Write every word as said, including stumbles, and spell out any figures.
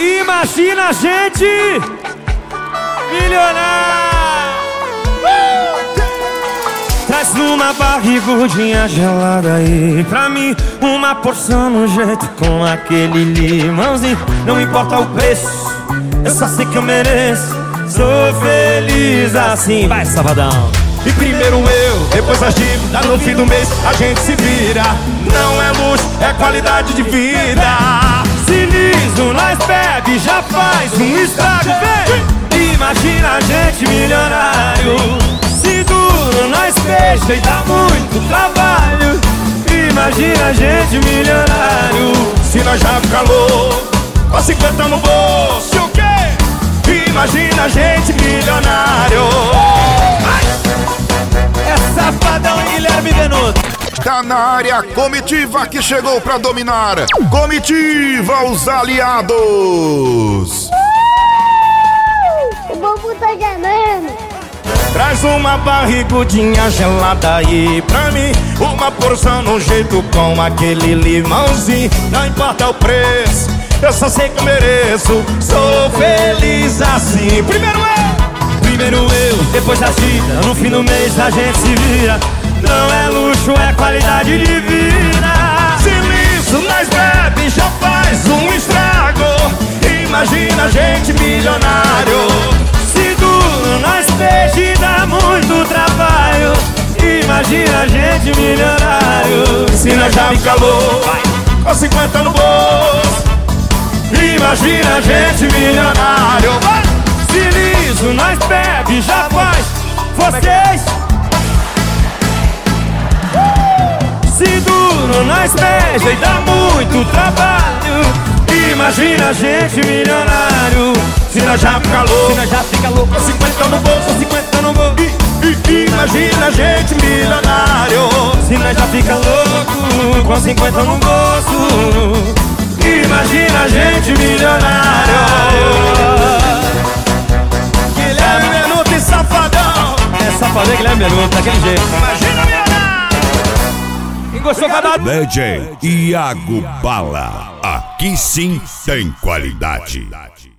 Imagina a gente milionário. uh! Traz uma barrigudinha gelada aí pra mim, uma porção no jeito com aquele limãozinho. Não importa o preço, eu só sei que eu mereço. Sou feliz assim. Vai, Salvadão. E primeiro eu, depois as dívidas, no fim do mês a gente se vira. Não é luxo, é qualidade de vida. Se liso, nós bebe, já faz um estrago, vem! Imagina a gente milionário. Se duro, nós fecha e dá muito trabalho. Imagina a gente milionário. Se nós já fica louco, com cinquenta no bolso, o quê? Imagina a gente milionário. É Safadão, Guilherme Benuto. Tá na área, comitiva que chegou pra dominar. Comitiva, os aliados. O bobo tá ganhando. Traz uma barrigudinha gelada aí pra mim, uma porção no jeito com aquele limãozinho. Não importa o preço, eu só sei que eu mereço. Sou feliz assim. Primeiro eu, primeiro eu, depois a cita. No fim do mês a gente se vira. Não é luxo, é qualidade de vida. Se liso, nós bebe, já faz um estrago. Imagina a gente milionário. Se duro, nós peixe e dá muito trabalho. Imagina a gente milionário. Se nós já fica louco, com cinquenta no bolso. Imagina a gente milionário. Se liso, nós bebe, já faz. Vocês. Se duro, nós beija e dá muito trabalho. Imagina a gente milionário. Se nós já fica louco, se nós já fica louco, com cinquenta no bolso, cinquenta no bolso. I, I, imagina a gente milionário. Se nós já fica louco, com cinquenta no bolso. Imagina a gente milionário. Guilherme Benuto e Safadão. É Safadão, Guilherme Benuto, daquele jeito. Imagina milionário. Quem gostou vai dar D J Iago Bala. Aqui sim tem qualidade.